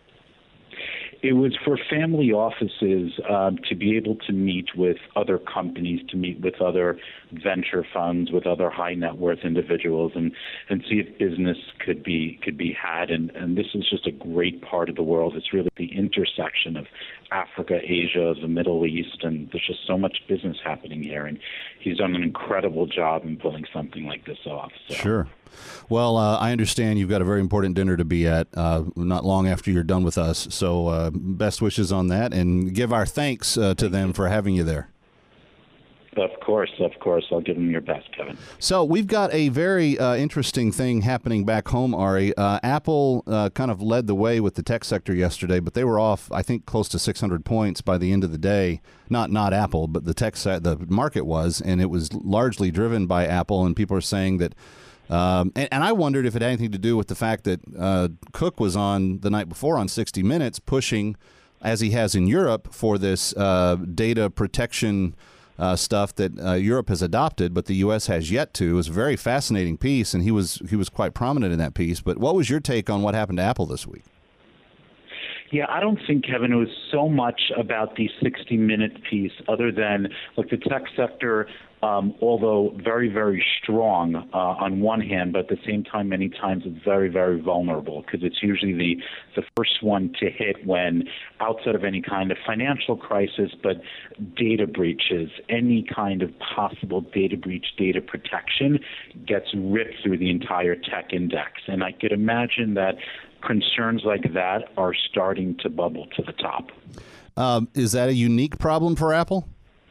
Speaker 21: It was for family offices to be able to meet with other companies, to meet with other venture funds, with other high net worth individuals, and see if business could be had. And this is just a great part of the world. It's really the intersection of Africa, Asia, the Middle East, and there's just so much business happening here. And he's done an incredible job in pulling something like this off. So.
Speaker 1: Sure. Well, I understand you've got a very important dinner to be at not long after you're done with us. So best wishes on that, and give our thanks to them for having you there.
Speaker 21: Of course. I'll give them your best, Kevin.
Speaker 1: So we've got a very interesting thing happening back home, Ari. Apple kind of led the way with the tech sector yesterday, but they were off, I think, close to 600 points by the end of the day. Not Apple, but the market was, and it was largely driven by Apple, and people are saying that and I wondered if it had anything to do with the fact that Cook was on the night before on 60 Minutes pushing, as he has in Europe, for this data protection stuff that Europe has adopted, but the U.S. has yet to. It was a very fascinating piece, and he was quite prominent in that piece. But what was your take on what happened to Apple this week?
Speaker 21: Yeah, I don't think, Kevin, it was so much about the 60-minute piece other than, like, the tech sector, although very, very strong on one hand, but at the same time, many times it's very, very vulnerable because it's usually the first one to hit when, outside of any kind of financial crisis, but data breaches, any kind of possible data breach, data protection gets ripped through the entire tech index. And I could imagine that concerns like that are starting to bubble to the top.
Speaker 1: Is that a unique problem for Apple?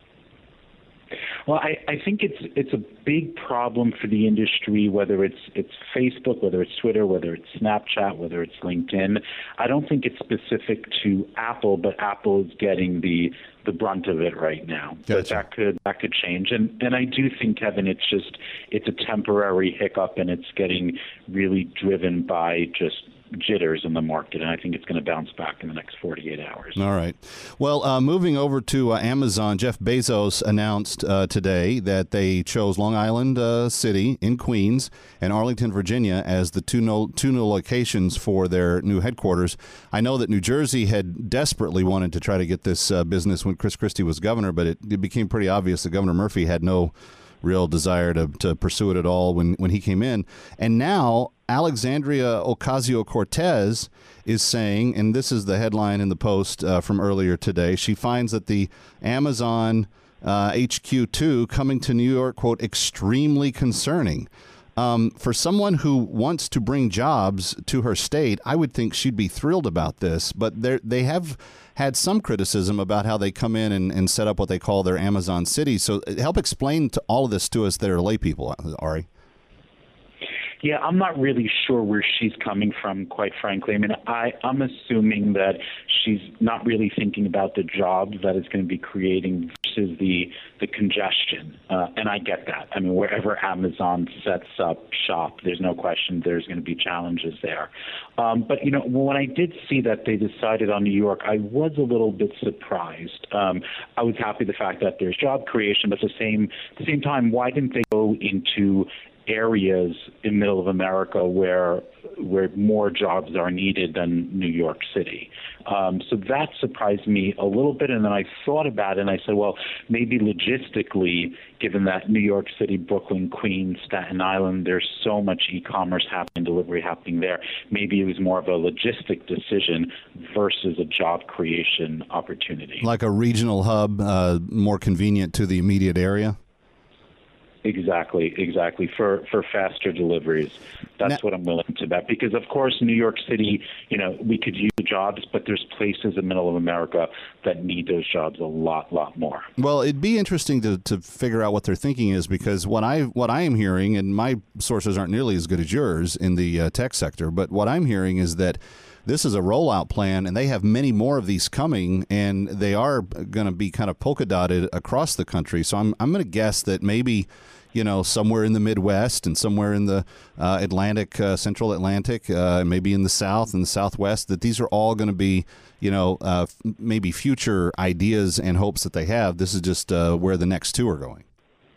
Speaker 21: Well, I think it's a big problem for the industry, whether it's Facebook, whether it's Twitter, whether it's Snapchat, whether it's LinkedIn. I don't think it's specific to Apple, but Apple is getting the brunt of it right now.
Speaker 1: Gotcha.
Speaker 21: But that could change. And I do think, Kevin, it's a temporary hiccup, and it's getting really driven by just jitters in the market, and I think it's going to bounce back in the next 48 hours.
Speaker 1: All right. Well, moving over to Amazon, Jeff Bezos announced today that they chose Long Island City in Queens and Arlington, Virginia as the two new locations for their new headquarters. I know that New Jersey had desperately wanted to try to get this business when Chris Christie was governor, but it became pretty obvious that Governor Murphy had no real desire to pursue it at all when he came in. And now Alexandria Ocasio-Cortez is saying, and this is the headline in the Post from earlier today, she finds that the Amazon HQ2 coming to New York, quote, extremely concerning. For someone who wants to bring jobs to her state, I would think she'd be thrilled about this, but they have had some criticism about how they come in and set up what they call their Amazon City. So help explain all of this to us that are lay people, Ari.
Speaker 21: Yeah, I'm not really sure where she's coming from, quite frankly. I mean, I'm assuming that she's not really thinking about the jobs that it's going to be creating versus the congestion. And I get that. I mean, wherever Amazon sets up shop, there's no question there's going to be challenges there. But, when I did see that they decided on New York, I was a little bit surprised. I was happy the fact that there's job creation, but at the same time, why didn't they go into areas in middle of America where where more jobs are needed than New York City. So that surprised me a little bit, and then I thought about it, and I said, well, maybe logistically, given that New York City, Brooklyn, Queens, Staten Island, there's so much e-commerce happening, delivery happening there, maybe it was more of a logistic decision versus a job creation opportunity.
Speaker 1: Like a regional hub, more convenient to the immediate area?
Speaker 21: Exactly, for faster deliveries. That's what I'm willing to bet. Because, of course, New York City, we could use jobs, but there's places in middle of America that need those jobs a lot more.
Speaker 1: Well, it'd be interesting to figure out what their thinking is, because what I am hearing, and my sources aren't nearly as good as yours in the tech sector, but what I'm hearing is that this is a rollout plan, and they have many more of these coming, and they are going to be kind of polka dotted across the country. So I'm going to guess that maybe, somewhere in the Midwest and somewhere in the Atlantic, Central Atlantic, maybe in the South and the Southwest, that these are all going to be, maybe future ideas and hopes that they have. This is just where the next two are going.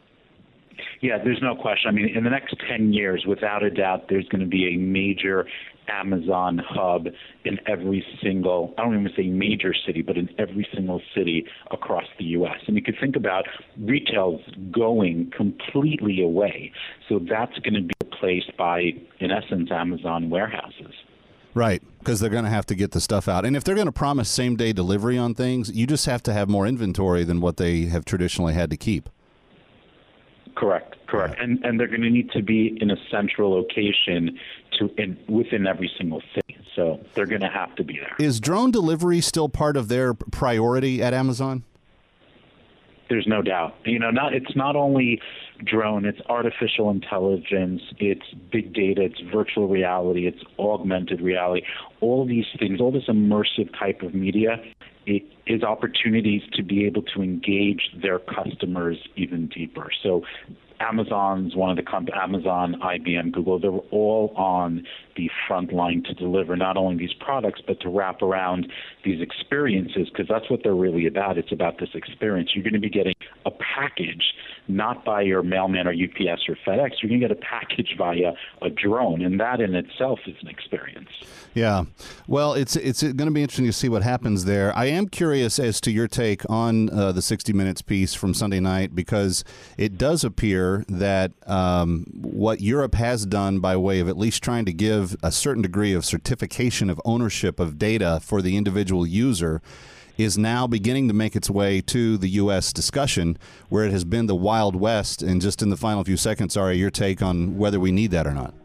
Speaker 21: Yeah, there's no question. I mean, in the next 10 years, without a doubt, there's going to be a major Amazon hub in every single, I don't even say major city, but in every single city across the U.S. And you could think about retail's going completely away. So that's going to be replaced by, in essence, Amazon warehouses.
Speaker 1: Right, because they're going to have to get the stuff out. And if they're going to promise same-day delivery on things, you just have to have more inventory than what they have traditionally had to keep.
Speaker 21: Correct. And they're going to need to be in a central location within every single city. So they're going to have to be there.
Speaker 1: Is drone delivery still part of their priority at Amazon?
Speaker 21: There's no doubt. It's not only drone, it's artificial intelligence, it's big data, it's virtual reality, it's augmented reality. All these things, all this immersive type of media, it is opportunities to be able to engage their customers even deeper. So Amazon's one of the Amazon, IBM, Google, they were all on the front line to deliver not only these products, but to wrap around these experiences, because that's what they're really about. It's about this experience. You're going to be getting a package, not by your mailman or UPS or FedEx. You're going to get a package via a drone, and that in itself is an experience.
Speaker 1: Yeah. Well, it's going to be interesting to see what happens there. I am curious as to your take on the 60 Minutes piece from Sunday night, because it does appear that what Europe has done by way of at least trying to give a certain degree of certification of ownership of data for the individual user is now beginning to make its way to the U.S. discussion, where it has been the Wild West. And just in the final few seconds, Ari, your take on whether we need that or not.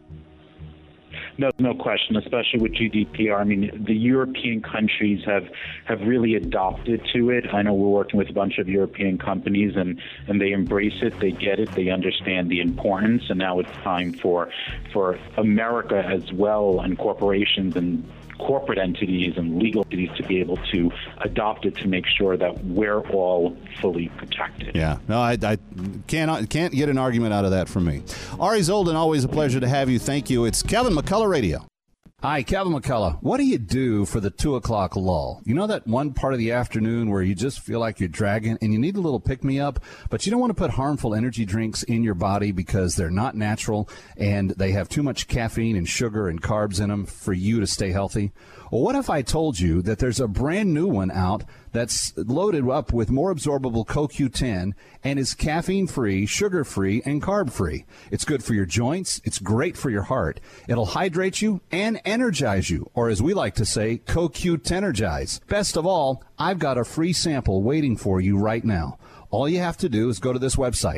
Speaker 21: No question, especially with GDPR. I mean, the European countries have really adopted to it. I know we're working with a bunch of European companies, and they embrace it, they get it, they understand the importance, and now it's time for America as well, and corporations and corporate entities and legal entities to be able to adopt it to make sure that we're all fully protected.
Speaker 1: Yeah, no, I can't get an argument out of that from me. Ari Zoldan, always a pleasure to have you. Thank you. It's Kevin McCullough Radio. Hi, Kevin McCullough. What do you do for the 2 o'clock lull? You know that one part of the afternoon where you just feel like you're dragging and you need a little pick-me-up, but you don't want to put harmful energy drinks in your body because they're not natural and they have too much caffeine and sugar and carbs in them for you to stay healthy? Well, what if I told you that there's a brand new one out that's loaded up with more absorbable CoQ10 and is caffeine-free, sugar-free, and carb-free? It's good for your joints. It's great for your heart. It'll hydrate you and energize you, or as we like to say, CoQ10ergize. Best of all, I've got a free sample waiting for you right now. All you have to do is go to this website,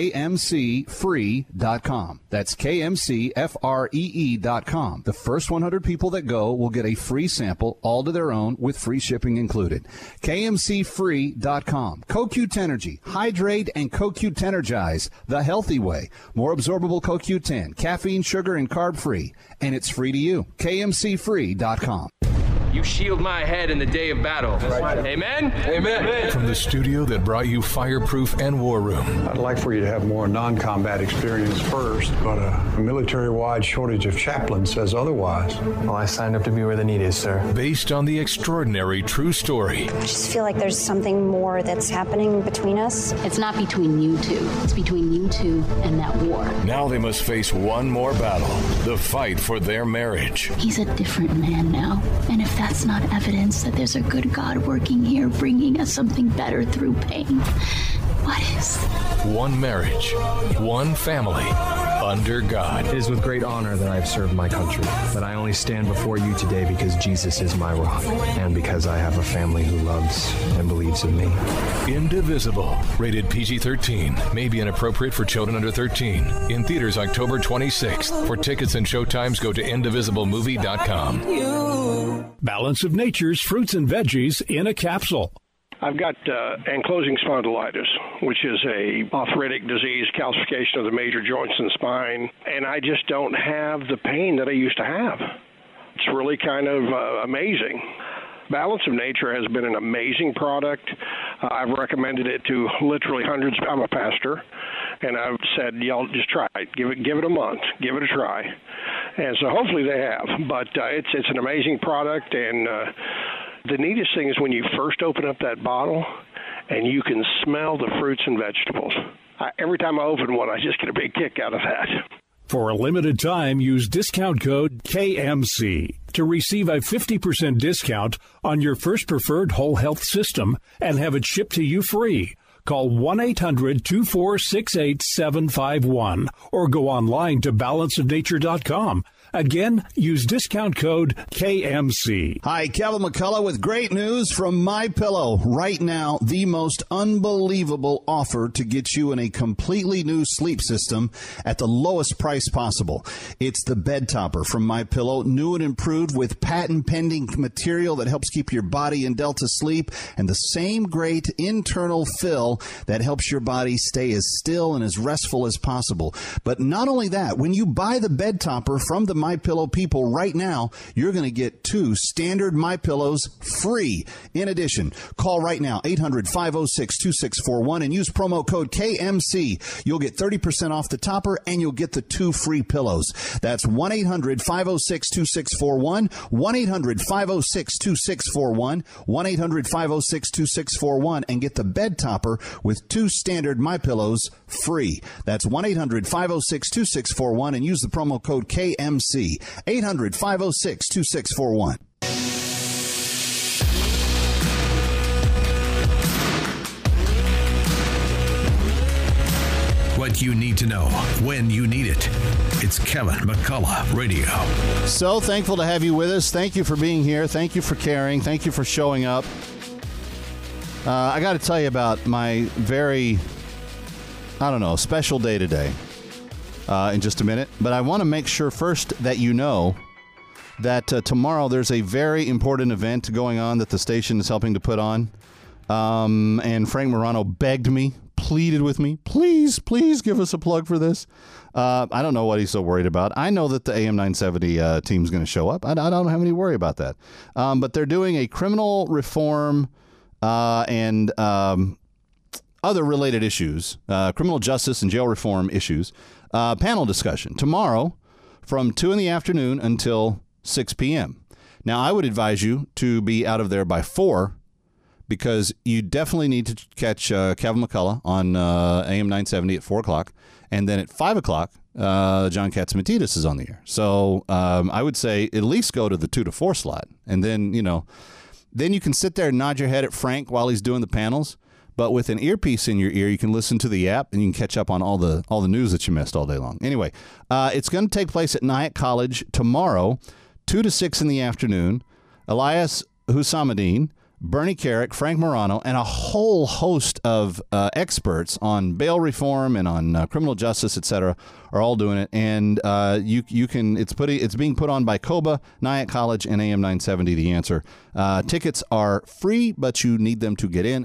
Speaker 1: KMCfree.com. That's KMCFREE.com. The first 100 people that go will get a free sample, all to their own, with free shipping included. KMCfree.com. CoQ10ergy. Hydrate and CoQ10ergize the healthy way. More absorbable CoQ10, caffeine, sugar, and carb-free. And it's free to you. KMCfree.com.
Speaker 11: You shield my head in the day of battle. Amen?
Speaker 4: Amen. From the studio that brought you Fireproof and War Room.
Speaker 12: I'd like for you to have more non-combat experience first, but a military-wide shortage of chaplains says otherwise.
Speaker 13: Well, I signed up to be where the need is, sir.
Speaker 4: Based on the extraordinary true story.
Speaker 14: I just feel like there's something more that's happening between us.
Speaker 15: It's not between you two. It's between you two and that war.
Speaker 4: Now they must face one more battle, the fight for their marriage.
Speaker 15: He's a different man now. And if that's not evidence that there's a good God working here, bringing us something better through pain, what is?
Speaker 4: One marriage, one family, under God.
Speaker 13: It is with great honor that I have served my country, but I only stand before you today because Jesus is my rock, and because I have a family who loves and believes in me.
Speaker 4: Indivisible, rated PG-13, may be inappropriate for children under 13. In theaters October 26th. For tickets and showtimes, go to indivisiblemovie.com.
Speaker 2: Balance of Nature's fruits and veggies in a capsule.
Speaker 3: I've got ankylosing spondylitis, which is a arthritic disease, calcification of the major joints in the spine, and I just don't have the pain that I used to have. It's really kind of amazing. Balance of Nature has been an amazing product. I've recommended it to literally hundreds. I'm a pastor, and I've said, y'all just try it. Give it a month. Give it a try. And so hopefully they have. But it's an amazing product, and the neatest thing is when you first open up that bottle and you can smell the fruits and vegetables. Every time I open one, I just get a big kick out of that.
Speaker 2: For a limited time, use discount code KMC to receive a 50% discount on your first preferred whole health system and have it shipped to you free. Call 1-800-246-8751 or go online to balanceofnature.com. Again, use discount code KMC.
Speaker 1: Hi, Kevin McCullough with great news from MyPillow. Right now, the most unbelievable offer to get you in a completely new sleep system at the lowest price possible. It's the bed topper from MyPillow, new and improved with patent-pending material that helps keep your body in Delta sleep and the same great internal fill that helps your body stay as still and as restful as possible. But not only that, when you buy the bed topper from the MyPillow people right now, you're going to get 2 standard MyPillows free. In addition, call right now, 800-506-2641, and use promo code KMC. You'll get 30% off the topper, and you'll get the 2 free pillows. That's 1-800-506-2641, 1-800-506-2641, 1-800-506-2641, and get the bed topper with 2 standard MyPillows free. That's 1-800-506-2641, and use the promo code KMC. 800-506-2641.
Speaker 16: What you need to know when you need it. It's Kevin McCullough Radio.
Speaker 1: So thankful to have you with us. Thank you for being here. Thank you for caring. Thank you for showing up. I got to tell you about my very, special day today. In just a minute. But I want to make sure first that you know that tomorrow there's a very important event going on that the station is helping to put on. And Frank Morano begged me, pleaded with me, please give us a plug for this. I don't know what he's so worried about. I know that the AM 970 team's going to show up. I don't have any worry about that. But they're doing a criminal reform and other related issues, criminal justice and jail reform issues. Panel discussion tomorrow from 2 in the afternoon until 6 p.m. Now, I would advise you to be out of there by 4 because you definitely need to catch Kevin McCullough on AM 970 at 4 o'clock. And then at 5 o'clock, John Catsimatidis is on the air. So I would say at least go to the 2 to 4 slot. And then, then you can sit there and nod your head at Frank while he's doing the panels. But with an earpiece in your ear, you can listen to the app and you can catch up on all the news that you missed all day long. Anyway, it's going to take place at Nyack College tomorrow, 2 to 6 in the afternoon. Elias Hussamuddin, Bernie Carrick, Frank Morano, and a whole host of experts on bail reform and on criminal justice, etc., are all doing it. And you can it's being put on by COBA, Nyack College, and AM 970 The Answer. Tickets are free, but you need them to get in.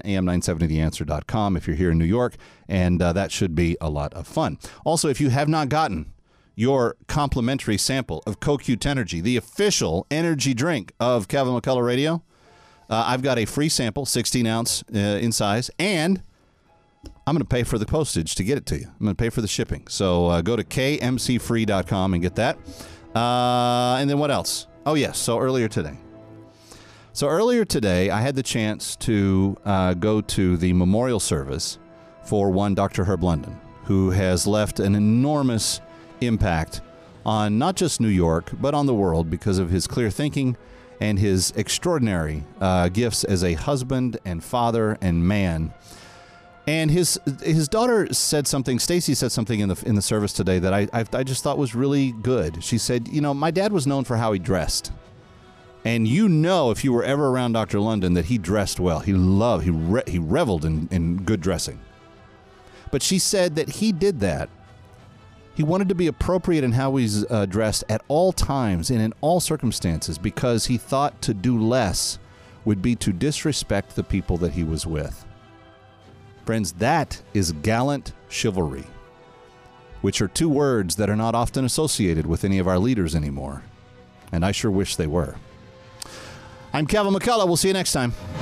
Speaker 1: AM970theanswer.com if you're here in New York, and that should be a lot of fun. Also, if you have not gotten your complimentary sample of CoQ Energy, the official energy drink of Kevin McCullough Radio. I've got a free sample, 16-ounce in size, and I'm going to pay for the postage to get it to you. I'm going to pay for the shipping. So go to kmcfree.com and get that. And then what else? Oh, yes. So earlier today, I had the chance to go to the memorial service for one Dr. Herb London, who has left an enormous impact on not just New York, but on the world because of his clear thinking and his extraordinary gifts as a husband and father and man. And his daughter said something, Stacy said something in the service today that I just thought was really good. She said, my dad was known for how he dressed. And if you were ever around Dr. London, that he dressed well. He reveled in good dressing. But she said that he did that. He wanted to be appropriate in how he's dressed at all times and in all circumstances because he thought to do less would be to disrespect the people that he was with. Friends, that is gallant chivalry, which are two words that are not often associated with any of our leaders anymore. And I sure wish they were. I'm Kevin McCullough. We'll see you next time.